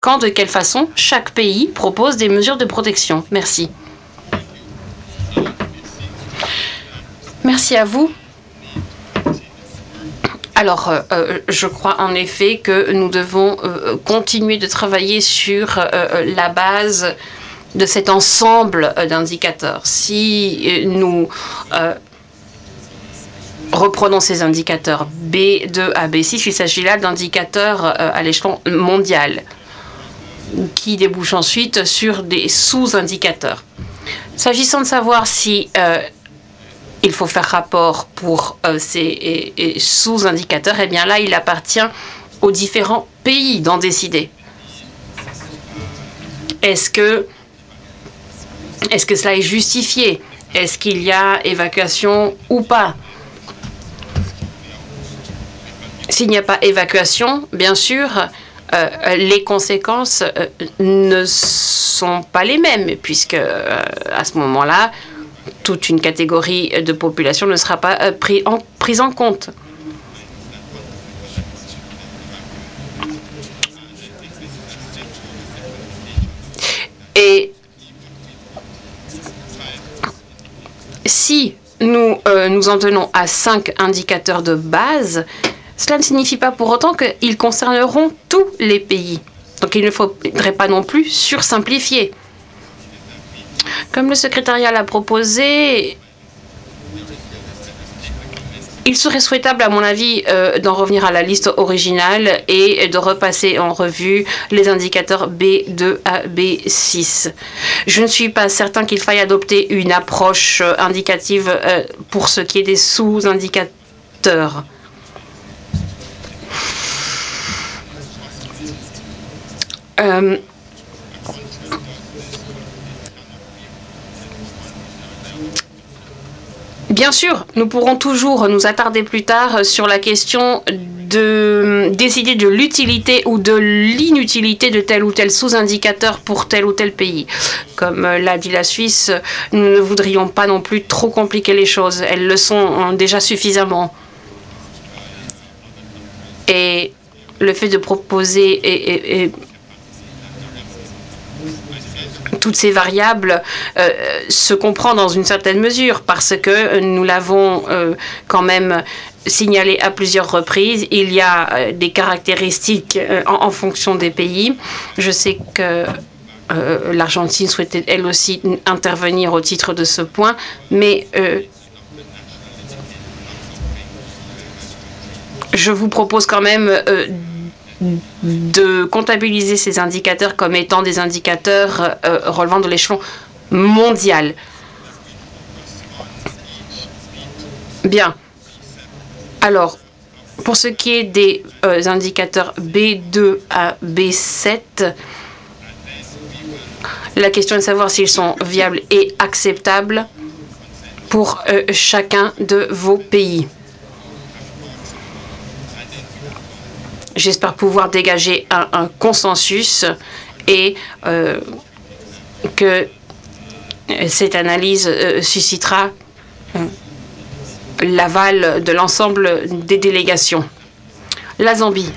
quand, de quelle façon, chaque pays propose des mesures de protection. Merci. Merci à vous. Alors, je crois en effet que nous devons continuer de travailler sur la base de cet ensemble d'indicateurs. Si nous reprenons ces indicateurs B2 à B6, il s'agit là d'indicateurs à l'échelon mondial qui débouchent ensuite sur des sous-indicateurs. S'agissant de savoir si il faut faire rapport pour ces sous-indicateurs, eh bien là, il appartient aux différents pays d'en décider. Est-ce que cela est justifié? Est-ce qu'il y a évacuation ou pas? S'il n'y a pas évacuation, bien sûr, les conséquences ne sont pas les mêmes, puisque à ce moment-là, toute une catégorie de population ne sera pas prise en compte. Et si nous nous en tenons à 5 indicateurs de base, cela ne signifie pas pour autant qu'ils concerneront tous les pays. Donc il ne faudrait pas non plus sursimplifier. Comme le secrétariat l'a proposé, il serait souhaitable, à mon avis, d'en revenir à la liste originale et de repasser en revue les indicateurs B2 à B6. Je ne suis pas certain qu'il faille adopter une approche indicative pour ce qui est des sous-indicateurs. Bien sûr, nous pourrons toujours nous attarder plus tard sur la question de décider de l'utilité ou de l'inutilité de tel ou tel sous-indicateur pour tel ou tel pays. Comme l'a dit la Suisse, nous ne voudrions pas non plus trop compliquer les choses. Elles le sont déjà suffisamment. Et le fait de proposer toutes ces variables se comprend dans une certaine mesure parce que nous l'avons quand même signalé à plusieurs reprises. Il y a des caractéristiques en fonction des pays. Je sais que l'Argentine souhaitait elle aussi intervenir au titre de ce point, mais je vous propose quand même de comptabiliser ces indicateurs comme étant des indicateurs relevant de l'échelon mondial. Bien. Alors, pour ce qui est des indicateurs B2 à B7, la question est de savoir s'ils sont viables et acceptables pour chacun de vos pays. J'espère pouvoir dégager un consensus et que cette analyse suscitera l'aval de l'ensemble des délégations. La Zambie.